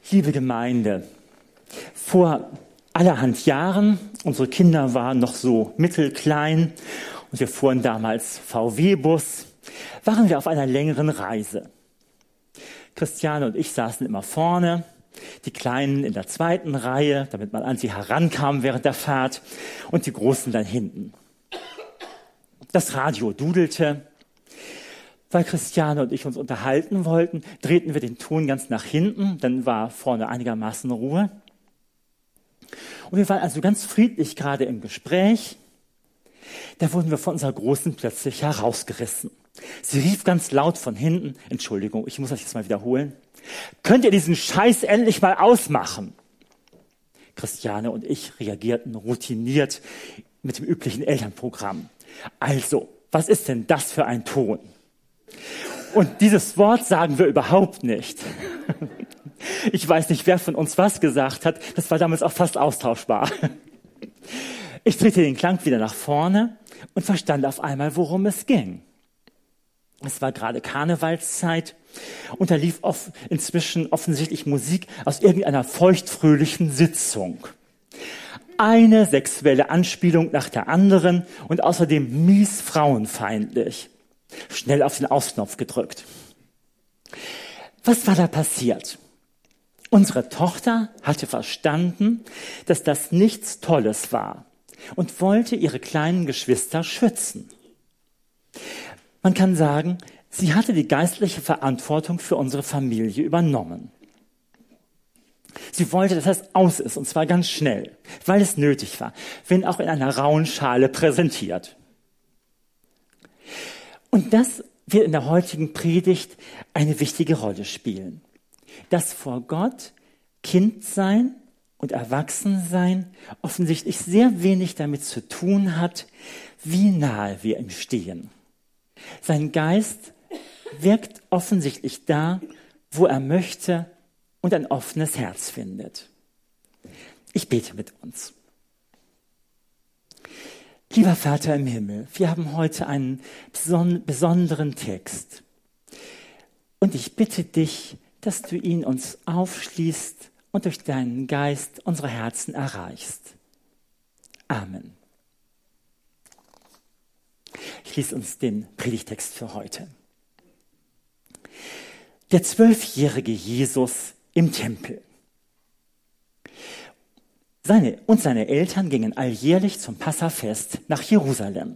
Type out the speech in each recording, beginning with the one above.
Liebe Gemeinde, vor allerhand Jahren, unsere Kinder waren noch so mittelklein und wir fuhren damals VW-Bus, waren wir auf einer längeren Reise. Christiane und ich saßen immer vorne, die Kleinen in der zweiten Reihe, damit man an sie herankam während der Fahrt, und die Großen dann hinten. Das Radio dudelte. Weil Christiane und ich uns unterhalten wollten, drehten wir den Ton ganz nach hinten, dann war vorne einigermaßen Ruhe. Und wir waren also ganz friedlich gerade im Gespräch. Da wurden wir von unserer Großen plötzlich herausgerissen. Sie rief ganz laut von hinten, Entschuldigung, ich muss das jetzt mal wiederholen, könnt ihr diesen Scheiß endlich mal ausmachen? Christiane und ich reagierten routiniert mit dem üblichen Elternprogramm. Also, was ist denn das für ein Ton? Und dieses Wort sagen wir überhaupt nicht. Ich weiß nicht, wer von uns was gesagt hat. Das war damals auch fast austauschbar. Ich drehte den Klang wieder nach vorne und verstand auf einmal, worum es ging. Es war gerade Karnevalszeit und da lief inzwischen offensichtlich Musik aus irgendeiner feuchtfröhlichen Sitzung. Eine sexuelle Anspielung nach der anderen und außerdem mies frauenfeindlich. Schnell auf den Ausknopf gedrückt. Was war da passiert? Unsere Tochter hatte verstanden, dass das nichts Tolles war und wollte ihre kleinen Geschwister schützen. Man kann sagen, sie hatte die geistliche Verantwortung für unsere Familie übernommen. Sie wollte, dass das aus ist, und zwar ganz schnell, weil es nötig war, wenn auch in einer rauen Schale präsentiert. Und das wird in der heutigen Predigt eine wichtige Rolle spielen. Dass vor Gott Kindsein und Erwachsensein offensichtlich sehr wenig damit zu tun hat, wie nahe wir ihm stehen. Sein Geist wirkt offensichtlich da, wo er möchte und ein offenes Herz findet. Ich bete mit uns. Lieber Vater im Himmel, wir haben heute einen besonderen Text. Und ich bitte dich, dass du ihn uns aufschließt und durch deinen Geist unsere Herzen erreichst. Amen. Ich lese uns den Predigtext für heute. Der 12-jährige Jesus im Tempel. Seine Eltern gingen alljährlich zum Passafest nach Jerusalem.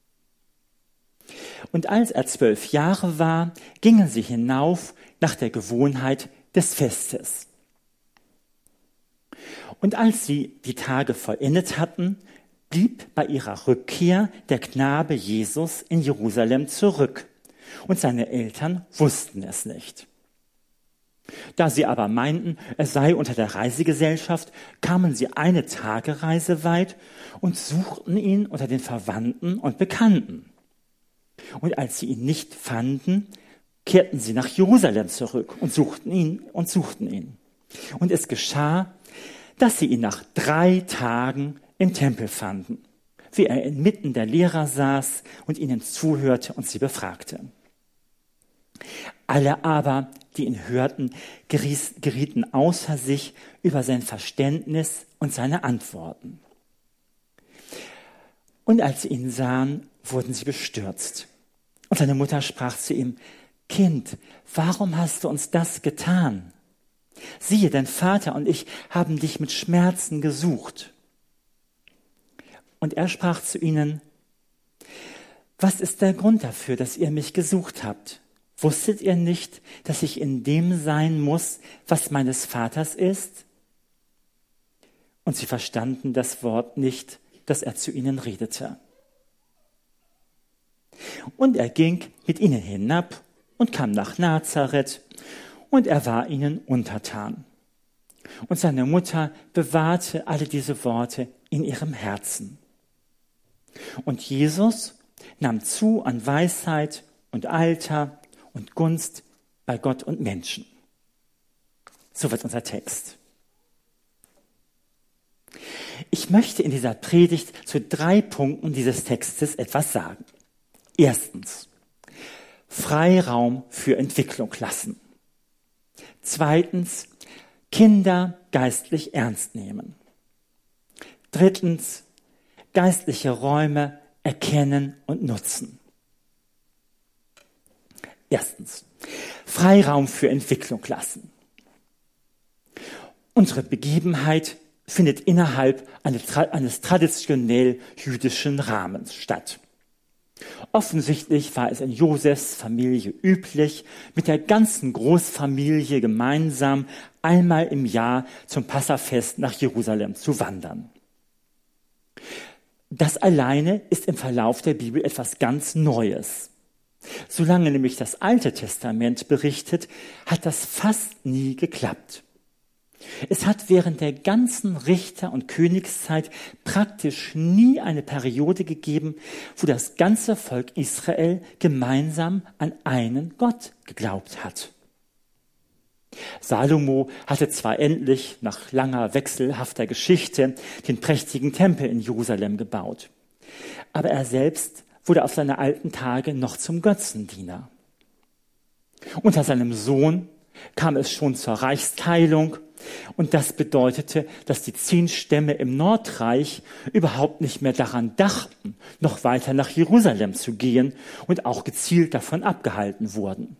Und als er 12 Jahre war, gingen sie hinauf nach der Gewohnheit des Festes. Und als sie die Tage vollendet hatten, blieb bei ihrer Rückkehr der Knabe Jesus in Jerusalem zurück. Und seine Eltern wussten es nicht. Da sie aber meinten, es sei unter der Reisegesellschaft, kamen sie eine Tagereise weit und suchten ihn unter den Verwandten und Bekannten. Und als sie ihn nicht fanden, kehrten sie nach Jerusalem zurück und suchten ihn. Und es geschah, dass sie ihn nach 3 Tagen im Tempel fanden, wie er inmitten der Lehrer saß und ihnen zuhörte und sie befragte. Alle aber, die ihn hörten, gerieten außer sich über sein Verständnis und seine Antworten. Und als sie ihn sahen, wurden sie bestürzt. Und seine Mutter sprach zu ihm: Kind, warum hast du uns das getan? Siehe, dein Vater und ich haben dich mit Schmerzen gesucht. Und er sprach zu ihnen: Was ist der Grund dafür, dass ihr mich gesucht habt? Wusstet ihr nicht, dass ich in dem sein muss, was meines Vaters ist? Und sie verstanden das Wort nicht, das er zu ihnen redete. Und er ging mit ihnen hinab und kam nach Nazareth, und er war ihnen untertan. Und seine Mutter bewahrte alle diese Worte in ihrem Herzen. Und Jesus nahm zu an Weisheit und Alter und Gunst bei Gott und Menschen. Soweit unser Text. Ich möchte in dieser Predigt zu 3 Punkten dieses Textes etwas sagen. Erstens, Freiraum für Entwicklung lassen. Zweitens, Kinder geistlich ernst nehmen. Drittens, geistliche Räume erkennen und nutzen. Erstens, Freiraum für Entwicklung lassen. Unsere Begebenheit findet innerhalb eines traditionell jüdischen Rahmens statt. Offensichtlich war es in Josefs Familie üblich, mit der ganzen Großfamilie gemeinsam einmal im Jahr zum Passafest nach Jerusalem zu wandern. Das alleine ist im Verlauf der Bibel etwas ganz Neues. Solange nämlich das Alte Testament berichtet, hat das fast nie geklappt. Es hat während der ganzen Richter- und Königszeit praktisch nie eine Periode gegeben, wo das ganze Volk Israel gemeinsam an einen Gott geglaubt hat. Salomo hatte zwar endlich nach langer wechselhafter Geschichte den prächtigen Tempel in Jerusalem gebaut, aber er selbst wurde auf seine alten Tage noch zum Götzendiener. Unter seinem Sohn kam es schon zur Reichsteilung und das bedeutete, dass die 10 Stämme im Nordreich überhaupt nicht mehr daran dachten, noch weiter nach Jerusalem zu gehen und auch gezielt davon abgehalten wurden.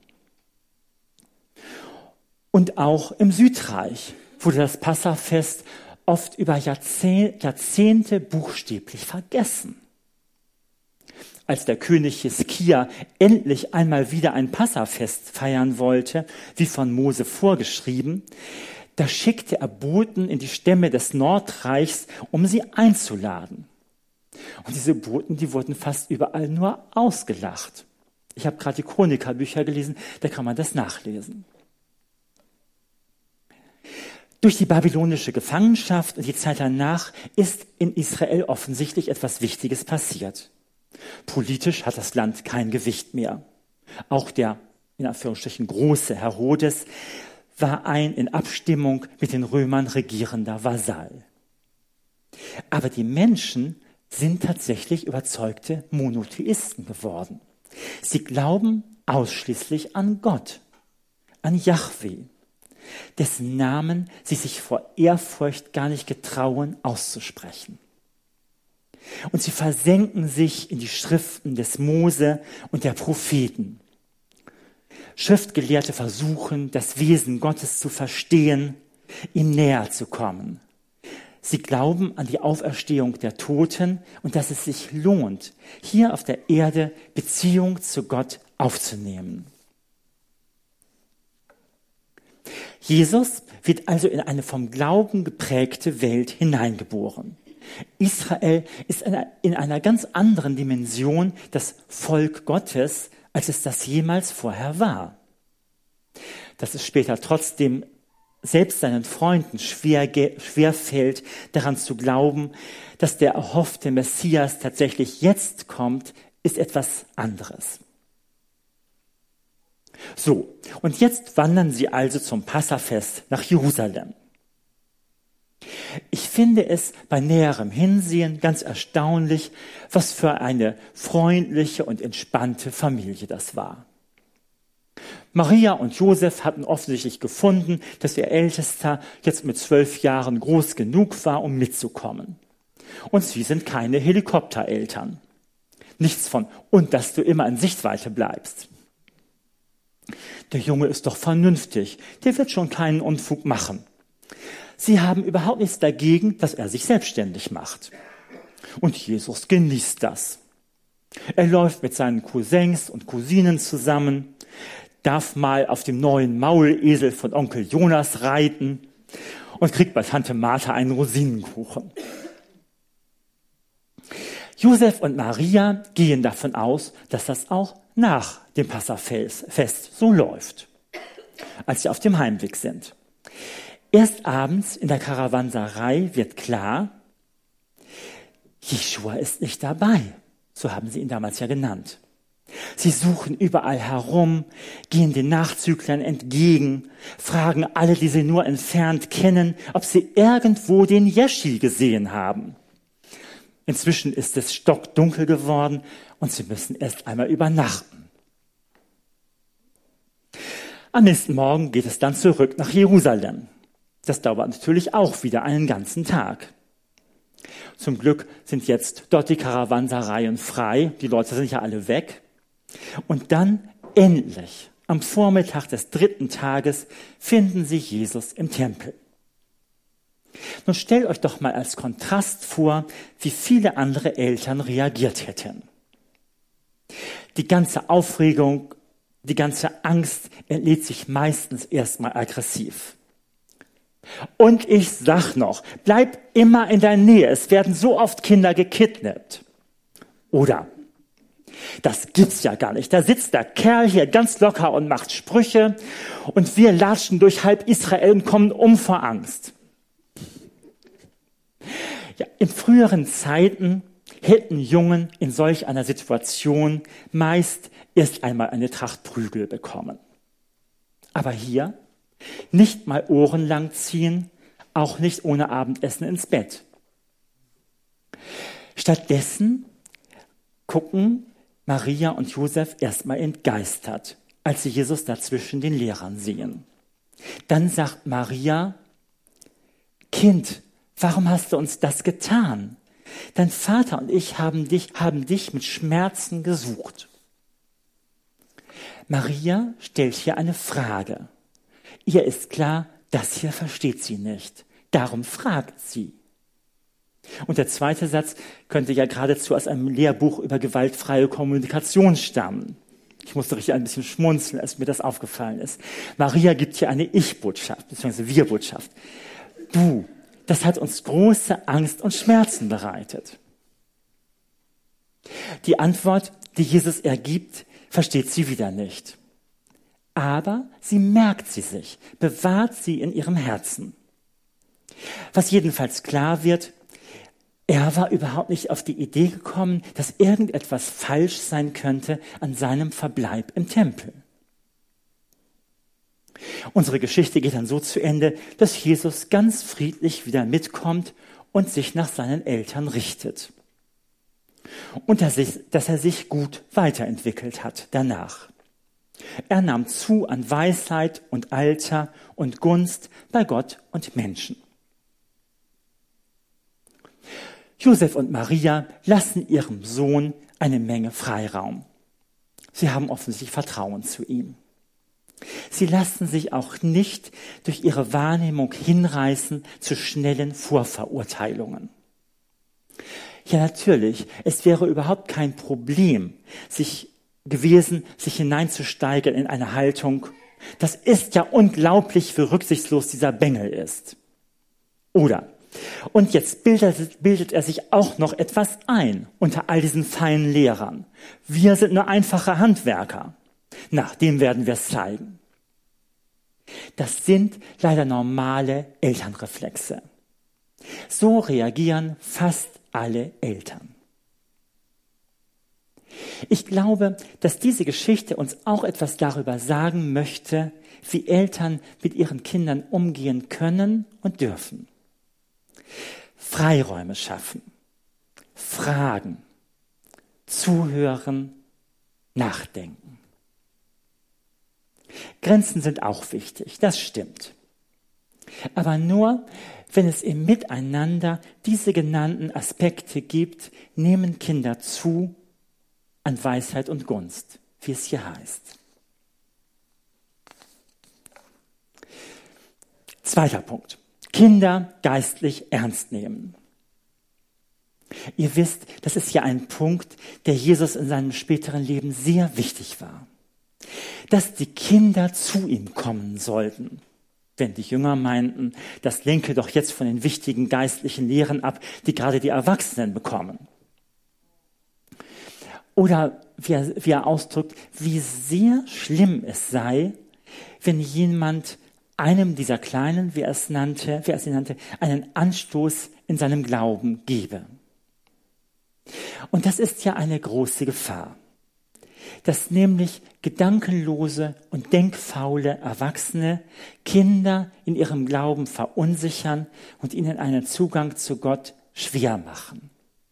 Und auch im Südreich wurde das Passafest oft über Jahrzehnte buchstäblich vergessen. Als der König Hiskia endlich einmal wieder ein Passafest feiern wollte, wie von Mose vorgeschrieben, da schickte er Boten in die Stämme des Nordreichs, um sie einzuladen. Und diese Boten, die wurden fast überall nur ausgelacht. Ich habe gerade die Chronikerbücher gelesen, da kann man das nachlesen. Durch die babylonische Gefangenschaft und die Zeit danach ist in Israel offensichtlich etwas Wichtiges passiert. Politisch hat das Land kein Gewicht mehr. Auch der, in Anführungsstrichen, große Herodes war ein in Abstimmung mit den Römern regierender Vasall. Aber die Menschen sind tatsächlich überzeugte Monotheisten geworden. Sie glauben ausschließlich an Gott, an Jahwe, dessen Namen sie sich vor Ehrfurcht gar nicht getrauen auszusprechen. Und sie versenken sich in die Schriften des Mose und der Propheten. Schriftgelehrte versuchen, das Wesen Gottes zu verstehen, ihm näher zu kommen. Sie glauben an die Auferstehung der Toten und dass es sich lohnt, hier auf der Erde Beziehung zu Gott aufzunehmen. Jesus wird also in eine vom Glauben geprägte Welt hineingeboren. Israel ist in einer ganz anderen Dimension das Volk Gottes, als es das jemals vorher war. Dass es später trotzdem selbst seinen Freunden schwer fällt, daran zu glauben, dass der erhoffte Messias tatsächlich jetzt kommt, ist etwas anderes. So, und jetzt wandern sie also zum Passafest nach Jerusalem. Ich finde es bei näherem Hinsehen ganz erstaunlich, was für eine freundliche und entspannte Familie das war. Maria und Josef hatten offensichtlich gefunden, dass ihr Ältester jetzt mit 12 Jahren groß genug war, um mitzukommen. Und sie sind keine Helikoptereltern. Nichts von, und dass du immer in Sichtweite bleibst. Der Junge ist doch vernünftig, der wird schon keinen Unfug machen. Sie haben überhaupt nichts dagegen, dass er sich selbstständig macht. Und Jesus genießt das. Er läuft mit seinen Cousins und Cousinen zusammen, darf mal auf dem neuen Maulesel von Onkel Jonas reiten und kriegt bei Tante Martha einen Rosinenkuchen. Josef und Maria gehen davon aus, dass das auch nach dem Passafest so läuft, als sie auf dem Heimweg sind. Erst abends in der Karawanserei wird klar, Jeschua ist nicht dabei. So haben sie ihn damals ja genannt. Sie suchen überall herum, gehen den Nachzüglern entgegen, fragen alle, die sie nur entfernt kennen, ob sie irgendwo den Jeschi gesehen haben. Inzwischen ist es stockdunkel geworden und sie müssen erst einmal übernachten. Am nächsten Morgen geht es dann zurück nach Jerusalem. Das dauert natürlich auch wieder einen ganzen Tag. Zum Glück sind jetzt dort die Karawansereien frei, die Leute sind ja alle weg. Und dann endlich, am Vormittag des 3. Tages, finden sie Jesus im Tempel. Nun stellt euch doch mal als Kontrast vor, wie viele andere Eltern reagiert hätten. Die ganze Aufregung, die ganze Angst entlädt sich meistens erstmal aggressiv. Und ich sag noch, bleib immer in der Nähe, es werden so oft Kinder gekidnappt. Oder, das gibt's ja gar nicht, da sitzt der Kerl hier ganz locker und macht Sprüche und wir latschen durch halb Israel und kommen um vor Angst. Ja, in früheren Zeiten hätten Jungen in solch einer Situation meist erst einmal eine Tracht Prügel bekommen. Aber hier nicht mal Ohren lang ziehen, auch nicht ohne Abendessen ins Bett. Stattdessen gucken Maria und Josef erstmal entgeistert, als sie Jesus dazwischen den Lehrern sehen. Dann sagt Maria, Kind, warum hast du uns das getan? Dein Vater und ich haben dich mit Schmerzen gesucht. Maria stellt hier eine Frage. Ihr ist klar, das hier versteht sie nicht. Darum fragt sie. Und der zweite Satz könnte ja geradezu aus einem Lehrbuch über gewaltfreie Kommunikation stammen. Ich musste richtig ein bisschen schmunzeln, als mir das aufgefallen ist. Maria gibt hier eine Ich-Botschaft, beziehungsweise Wir-Botschaft. Du, das hat uns große Angst und Schmerzen bereitet. Die Antwort, die Jesus ergibt, versteht sie wieder nicht. Aber sie merkt sie sich, bewahrt sie in ihrem Herzen. Was jedenfalls klar wird, er war überhaupt nicht auf die Idee gekommen, dass irgendetwas falsch sein könnte an seinem Verbleib im Tempel. Unsere Geschichte geht dann so zu Ende, dass Jesus ganz friedlich wieder mitkommt und sich nach seinen Eltern richtet. Und dass er sich gut weiterentwickelt hat danach. Er nahm zu an Weisheit und Alter und Gunst bei Gott und Menschen. Josef und Maria lassen ihrem Sohn eine Menge Freiraum. Sie haben offensichtlich Vertrauen zu ihm. Sie lassen sich auch nicht durch ihre Wahrnehmung hinreißen zu schnellen Vorverurteilungen. Ja, natürlich, es wäre überhaupt kein Problem, sich hineinzusteigern in eine Haltung. Das ist ja unglaublich, wie rücksichtslos dieser Bengel ist. Oder, und jetzt bildet er sich auch noch etwas ein unter all diesen feinen Lehrern. Wir sind nur einfache Handwerker. Na, dem werden wir es zeigen. Das sind leider normale Elternreflexe. So reagieren fast alle Eltern. Ich glaube, dass diese Geschichte uns auch etwas darüber sagen möchte, wie Eltern mit ihren Kindern umgehen können und dürfen. Freiräume schaffen, fragen, zuhören, nachdenken. Grenzen sind auch wichtig, das stimmt. Aber nur, wenn es im Miteinander diese genannten Aspekte gibt, nehmen Kinder zu an Weisheit und Gunst, wie es hier heißt. Zweiter Punkt. Kinder geistlich ernst nehmen. Ihr wisst, das ist ja ein Punkt, der Jesus in seinem späteren Leben sehr wichtig war. Dass die Kinder zu ihm kommen sollten. Wenn die Jünger meinten, das lenke doch jetzt von den wichtigen geistlichen Lehren ab, die gerade die Erwachsenen bekommen. Oder wie er ausdrückt, wie sehr schlimm es sei, wenn jemand einem dieser Kleinen, wie er sie nannte, einen Anstoß in seinem Glauben gebe. Und das ist ja eine große Gefahr, dass nämlich gedankenlose und denkfaule Erwachsene Kinder in ihrem Glauben verunsichern und ihnen einen Zugang zu Gott schwer machen.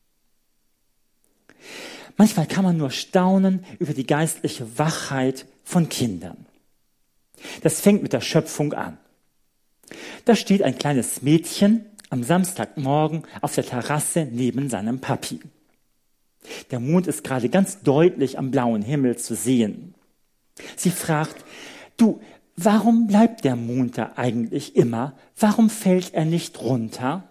Manchmal kann man nur staunen über die geistliche Wachheit von Kindern. Das fängt mit der Schöpfung an. Da steht ein kleines Mädchen am Samstagmorgen auf der Terrasse neben seinem Papi. Der Mond ist gerade ganz deutlich am blauen Himmel zu sehen. Sie fragt, du, warum bleibt der Mond da eigentlich immer? Warum fällt er nicht runter?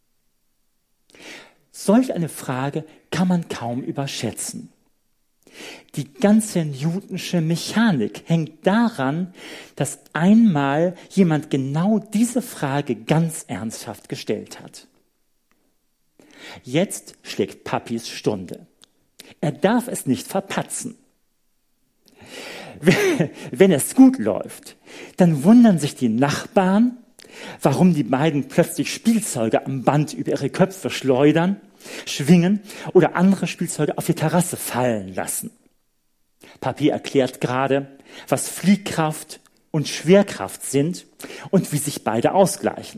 Solch eine Frage kann man kaum überschätzen. Die ganze Newtonsche Mechanik hängt daran, dass einmal jemand genau diese Frage ganz ernsthaft gestellt hat. Jetzt schlägt Papis Stunde. Er darf es nicht verpatzen. Wenn es gut läuft, dann wundern sich die Nachbarn, warum die beiden plötzlich Spielzeuge am Band über ihre Köpfe schleudern, schwingen oder andere Spielzeuge auf die Terrasse fallen lassen. Papi erklärt gerade, was Fliehkraft und Schwerkraft sind und wie sich beide ausgleichen.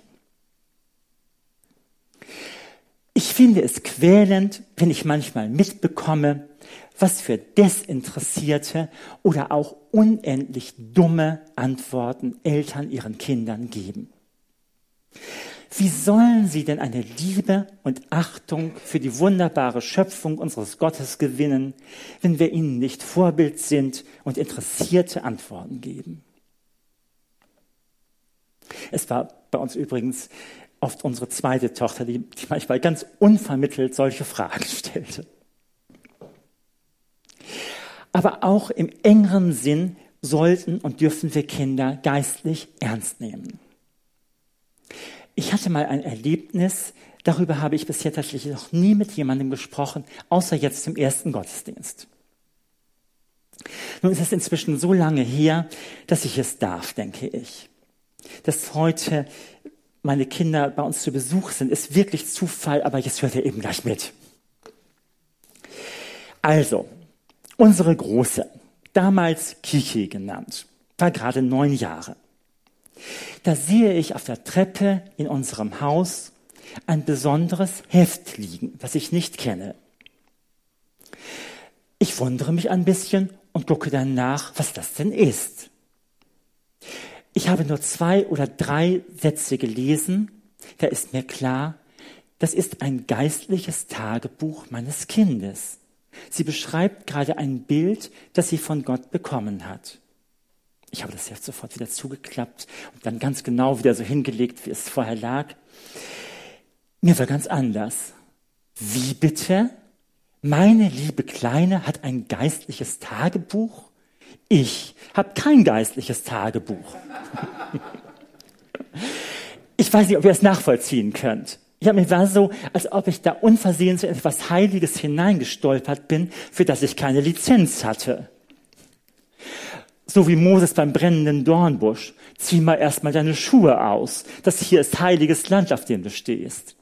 Ich finde es quälend, wenn ich manchmal mitbekomme, was für desinteressierte oder auch unendlich dumme Antworten Eltern ihren Kindern geben. Wie sollen sie denn eine Liebe und Achtung für die wunderbare Schöpfung unseres Gottes gewinnen, wenn wir ihnen nicht Vorbild sind und interessierte Antworten geben? Es war bei uns übrigens oft unsere zweite Tochter, die manchmal ganz unvermittelt solche Fragen stellte. Aber auch im engeren Sinn sollten und dürfen wir Kinder geistlich ernst nehmen. Ich hatte mal ein Erlebnis, darüber habe ich bisher tatsächlich noch nie mit jemandem gesprochen, außer jetzt im ersten Gottesdienst. Nun ist es inzwischen so lange her, dass ich es darf, denke ich. Dass heute meine Kinder bei uns zu Besuch sind, ist wirklich Zufall, aber jetzt hört ihr eben gleich mit. Also, unsere Große, damals Kiki genannt, war gerade 9 Jahre. Da sehe ich auf der Treppe in unserem Haus ein besonderes Heft liegen, das ich nicht kenne. Ich wundere mich ein bisschen und gucke dann nach, was das denn ist. Ich habe nur 2 oder 3 Sätze gelesen, da ist mir klar, das ist ein geistliches Tagebuch meines Kindes. Sie beschreibt gerade ein Bild, das sie von Gott bekommen hat. Ich habe das Heft sofort wieder zugeklappt und dann ganz genau wieder so hingelegt, wie es vorher lag. Mir war ganz anders. Wie bitte? Meine liebe Kleine hat ein geistliches Tagebuch? Ich habe kein geistliches Tagebuch. Ich weiß nicht, ob ihr es nachvollziehen könnt. Ja, mir war so, als ob ich da unversehens in etwas Heiliges hineingestolpert bin, für das ich keine Lizenz hatte. So wie Moses beim brennenden Dornbusch. Zieh mal erstmal deine Schuhe aus. Das hier ist heiliges Land, auf dem du stehst.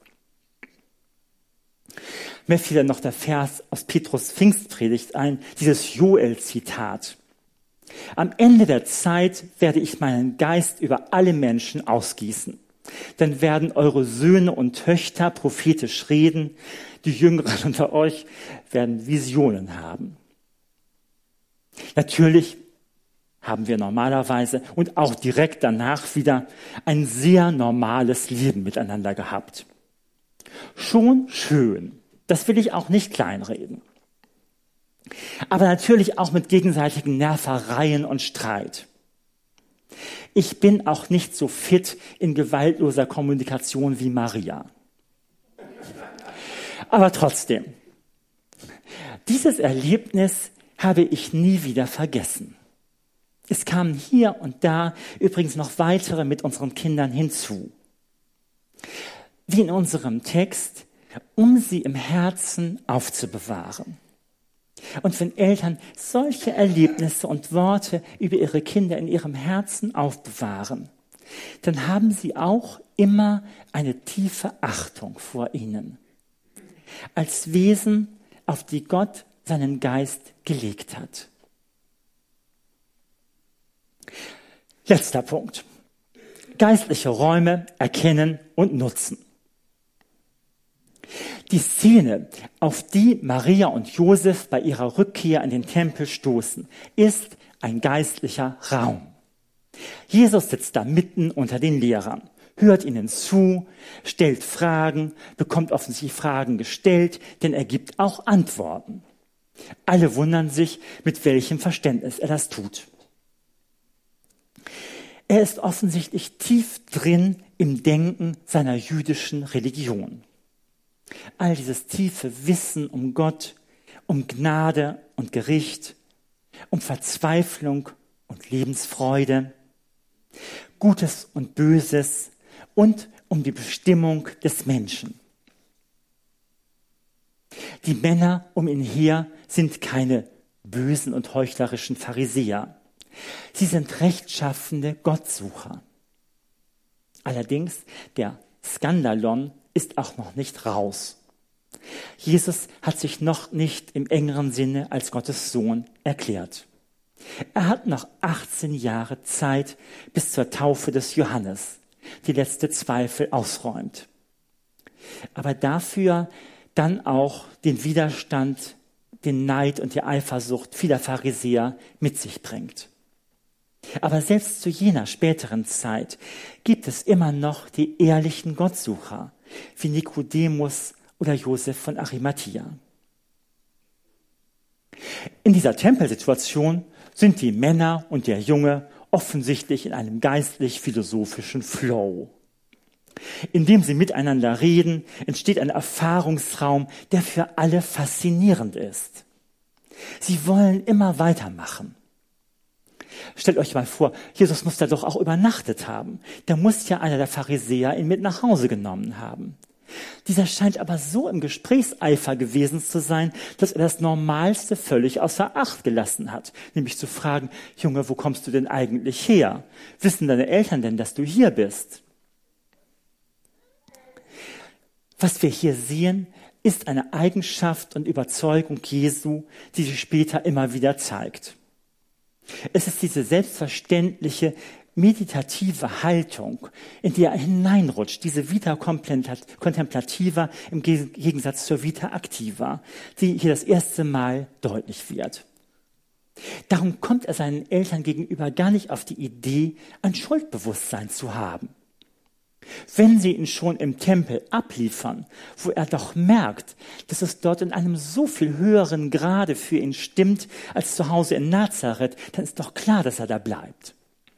Mir fiel dann noch der Vers aus Petrus Pfingstpredigt ein, dieses Joel-Zitat. Am Ende der Zeit werde ich meinen Geist über alle Menschen ausgießen. Dann werden eure Söhne und Töchter prophetisch reden. Die Jüngeren unter euch werden Visionen haben. Natürlich haben wir normalerweise und auch direkt danach wieder ein sehr normales Leben miteinander gehabt. Schon schön, das will ich auch nicht kleinreden. Aber natürlich auch mit gegenseitigen Nervereien und Streit. Ich bin auch nicht so fit in gewaltloser Kommunikation wie Maria. Aber trotzdem, dieses Erlebnis habe ich nie wieder vergessen. Es kamen hier und da übrigens noch weitere mit unseren Kindern hinzu. Wie in unserem Text, um sie im Herzen aufzubewahren. Und wenn Eltern solche Erlebnisse und Worte über ihre Kinder in ihrem Herzen aufbewahren, dann haben sie auch immer eine tiefe Achtung vor ihnen. Als Wesen, auf die Gott seinen Geist gelegt hat. Letzter Punkt. Geistliche Räume erkennen und nutzen. Die Szene, auf die Maria und Josef bei ihrer Rückkehr in den Tempel stoßen, ist ein geistlicher Raum. Jesus sitzt da mitten unter den Lehrern. hört ihnen zu, stellt Fragen, bekommt offensichtlich Fragen gestellt, denn er gibt auch Antworten. Alle wundern sich, mit welchem Verständnis er das tut. Er ist offensichtlich tief drin im Denken seiner jüdischen Religion. All dieses tiefe Wissen um Gott, um Gnade und Gericht, um Verzweiflung und Lebensfreude, Gutes und Böses und um die Bestimmung des Menschen. Die Männer um ihn her sind keine bösen und heuchlerischen Pharisäer. Sie sind rechtschaffende Gottsucher. Allerdings, der Skandalon ist auch noch nicht raus. Jesus hat sich noch nicht im engeren Sinne als Gottes Sohn erklärt. Er hat noch 18 Jahre Zeit bis zur Taufe des Johannes, die letzte Zweifel ausräumt. Aber dafür dann auch den Widerstand, den Neid und die Eifersucht vieler Pharisäer mit sich bringt. Aber selbst zu jener späteren Zeit gibt es immer noch die ehrlichen Gottsucher, wie Nikodemus oder Josef von Arimathia. In dieser Tempelsituation sind die Männer und der Junge offensichtlich in einem geistlich-philosophischen Flow. Indem sie miteinander reden, entsteht ein Erfahrungsraum, der für alle faszinierend ist. Sie wollen immer weitermachen. Stellt euch mal vor, Jesus muss da doch auch übernachtet haben. Da muss ja einer der Pharisäer ihn mit nach Hause genommen haben. Dieser scheint aber so im Gesprächseifer gewesen zu sein, dass er das Normalste völlig außer Acht gelassen hat. Nämlich zu fragen, Junge, wo kommst du denn eigentlich her? Wissen deine Eltern denn, dass du hier bist? Was wir hier sehen, ist eine Eigenschaft und Überzeugung Jesu, die sich später immer wieder zeigt. Es ist diese selbstverständliche, meditative Haltung, in die er hineinrutscht, diese Vita contemplativa im Gegensatz zur Vita activa, die hier das erste Mal deutlich wird. Darum kommt er seinen Eltern gegenüber gar nicht auf die Idee, ein Schuldbewusstsein zu haben. Wenn sie ihn schon im Tempel abliefern, wo er doch merkt, dass es dort in einem so viel höheren Grade für ihn stimmt als zu Hause in Nazareth, dann ist doch klar, dass er da bleibt.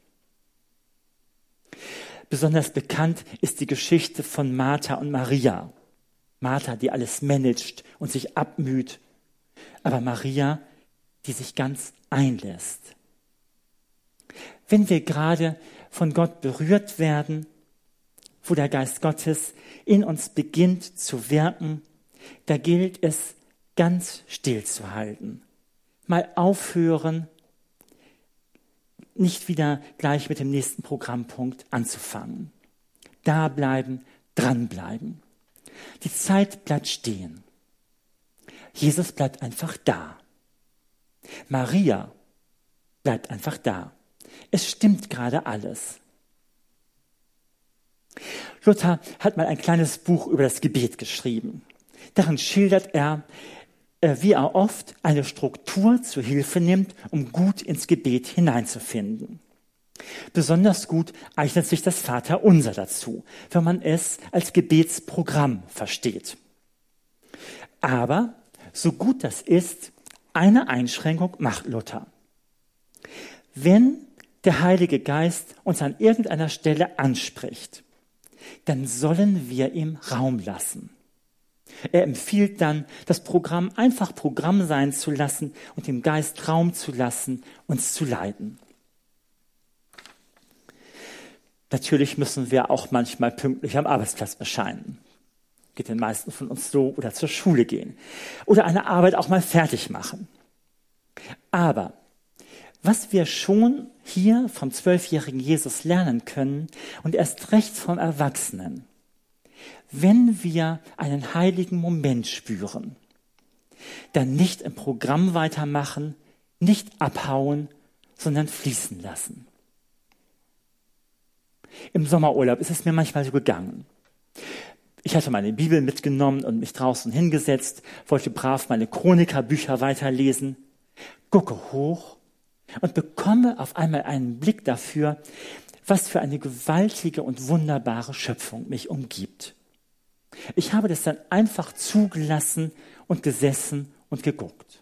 Besonders bekannt ist die Geschichte von Martha und Maria. Martha, die alles managt und sich abmüht, aber Maria, die sich ganz einlässt. Wenn wir gerade von Gott berührt werden, wo der Geist Gottes in uns beginnt zu wirken, da gilt es, ganz still zu halten. Mal aufhören, nicht wieder gleich mit dem nächsten Programmpunkt anzufangen. Da bleiben, dranbleiben. Die Zeit bleibt stehen. Jesus bleibt einfach da. Maria bleibt einfach da. Es stimmt gerade alles. Luther hat mal ein kleines Buch über das Gebet geschrieben. Darin schildert er, wie er oft eine Struktur zur Hilfe nimmt, um gut ins Gebet hineinzufinden. Besonders gut eignet sich das Vaterunser dazu, wenn man es als Gebetsprogramm versteht. Aber so gut das ist, eine Einschränkung macht Luther. Wenn der Heilige Geist uns an irgendeiner Stelle anspricht, dann sollen wir ihm Raum lassen. Er empfiehlt dann, das Programm einfach Programm sein zu lassen und dem Geist Raum zu lassen, uns zu leiten. Natürlich müssen wir auch manchmal pünktlich am Arbeitsplatz erscheinen. Geht den meisten von uns so, oder zur Schule gehen. Oder eine Arbeit auch mal fertig machen. Aber was wir schon hier vom 12-jährigen Jesus lernen können und erst recht vom Erwachsenen, wenn wir einen heiligen Moment spüren, dann nicht im Programm weitermachen, nicht abhauen, sondern fließen lassen. Im Sommerurlaub ist es mir manchmal so gegangen. Ich hatte meine Bibel mitgenommen und mich draußen hingesetzt, wollte brav meine Chroniker-Bücher weiterlesen, gucke hoch und bekomme auf einmal einen Blick dafür, was für eine gewaltige und wunderbare Schöpfung mich umgibt. Ich habe das dann einfach zugelassen und gesessen und geguckt.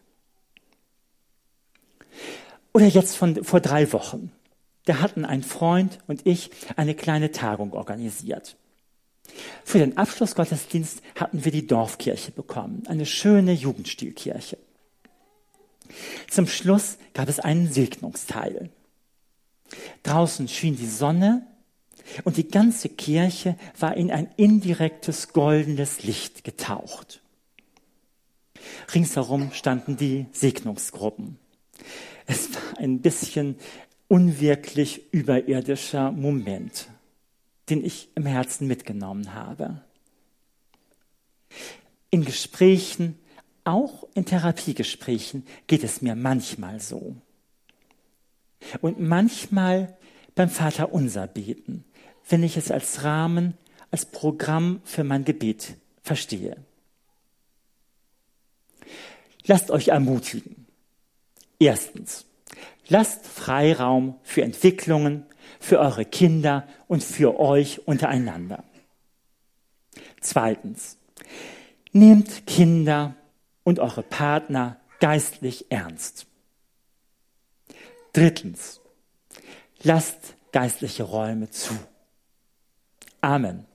Oder jetzt vor 3 Wochen. Da hatten ein Freund und ich eine kleine Tagung organisiert. Für den Abschlussgottesdienst hatten wir die Dorfkirche bekommen, eine schöne Jugendstilkirche. Zum Schluss gab es einen Segnungsteil. Draußen schien die Sonne und die ganze Kirche war in ein indirektes goldenes Licht getaucht. Ringsherum standen die Segnungsgruppen. Es war ein bisschen unwirklich überirdischer Moment, den ich im Herzen mitgenommen habe. In Gesprächen, auch in Therapiegesprächen, geht es mir manchmal so. Und manchmal beim Vaterunser beten, wenn ich es als Rahmen, als Programm für mein Gebet verstehe. Lasst euch ermutigen. Erstens, lasst Freiraum für Entwicklungen, für eure Kinder und für euch untereinander. Zweitens, nehmt Kinder und eure Partner geistlich ernst. Drittens, lasst geistliche Räume zu. Amen.